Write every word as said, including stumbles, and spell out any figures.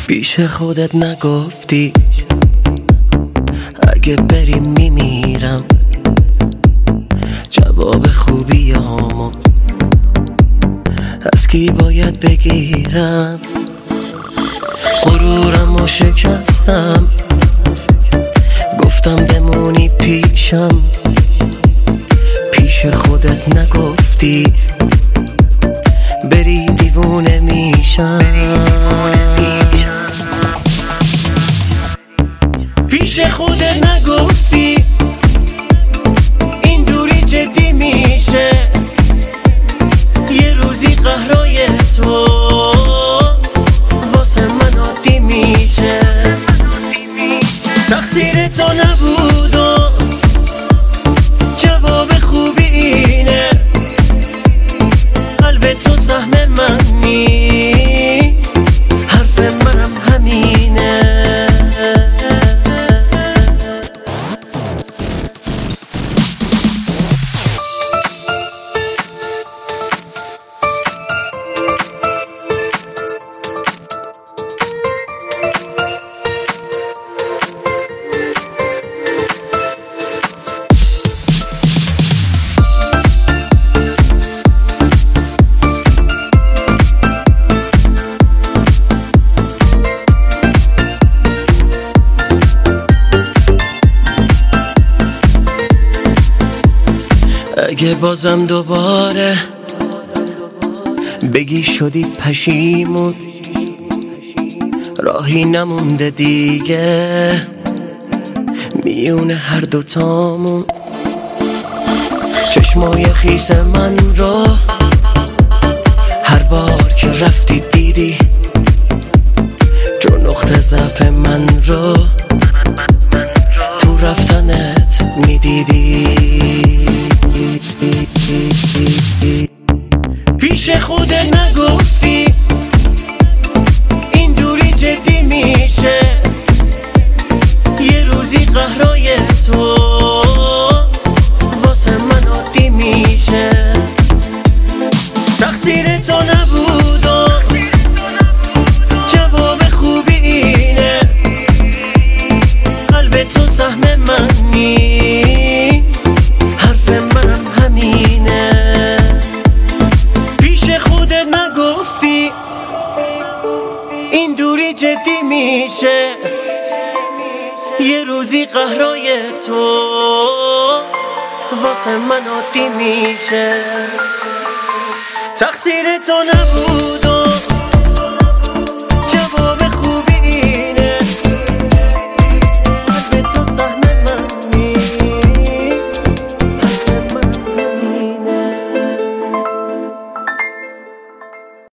پیش خودت نگفتی اگه بری میمیرم، جواب خوبیامو از کی باید بگیرم؟ غرورمو شکستم، گفتم بمونی پیشم، پیش خودت نگفتی بری دیوونه میشم. پیش خودت نگفتی این دوری جدی میشه، یه روزی قهرای تو واسه من عادی میشه. تقصیر تو نبود و جواب خوبی اینه، قلب تو سهم من نیست، حرف منم همینه. اگه بازم دوباره بگی شدی پشیمون، راهی نمونده دیگه میون هر دوتامون. چشمای خیس من رو هر بار که رفتی دیدی، جو نقطه ضعف من رو تو رفتنت میدیدی. پیش خودت نگفتی این دوری جدی میشه، یه روزی قهرای تو واسه من عادی میشه. تقصیر تو نبود و جواب خوبی اینه، قلب تو سهم من نیست، حرف منم همینه. پیش خودت نگفتی این دوری جدی میشه، یه روزی قهرای تو واسه من عادی میشه. تقصیر تو نبود